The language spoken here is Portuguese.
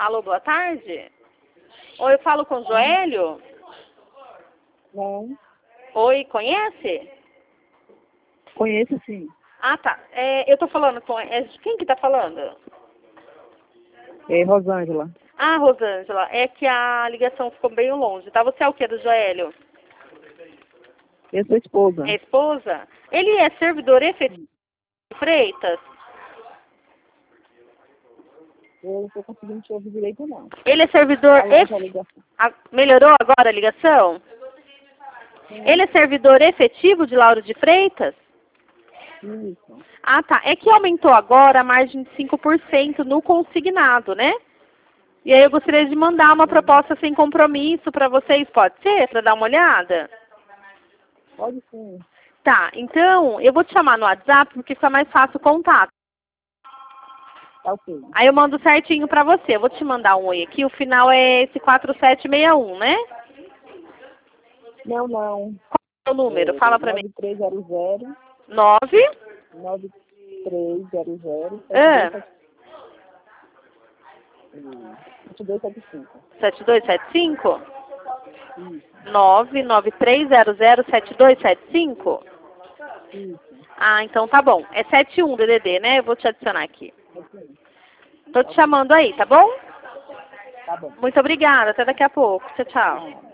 Alô, boa tarde. Oi, eu falo com o Joélio? Não. Oi, conhece? Conheço sim. Ah, tá. Eu tô falando com... quem que tá falando? É Rosângela. Ah, Rosângela, é que a ligação ficou bem longe, tá? Você é o que do Joélio? Eu sou esposa. É esposa? Ele é servidor efetivo de Freitas? Eu não estou conseguindo te ouvir direito, não. Ele é servidor... Melhorou agora a ligação? Sim. Ele é servidor efetivo de Lauro de Freitas? Isso. Ah, tá. É que aumentou agora a margem de 5% no consignado, né? E aí eu gostaria de mandar uma proposta sem compromisso para vocês, pode ser? Para dar uma olhada? Pode sim. Tá, então eu vou te chamar no WhatsApp porque fica mais fácil o contato. Tá ok. Aí eu mando certinho para você. Eu vou te mandar um oi aqui, o final é esse 4761, né? Não, não. Qual é o número? Fala para mim. 9300 9? 9300 7275. 7275? Isso. 993007275? Isso. Ah, então tá bom. É 71 DDD, né? Eu vou te adicionar aqui. Ok. Tô te chamando aí, tá bom? Tá bom. Muito obrigada. Até daqui a pouco. Tchau, tchau.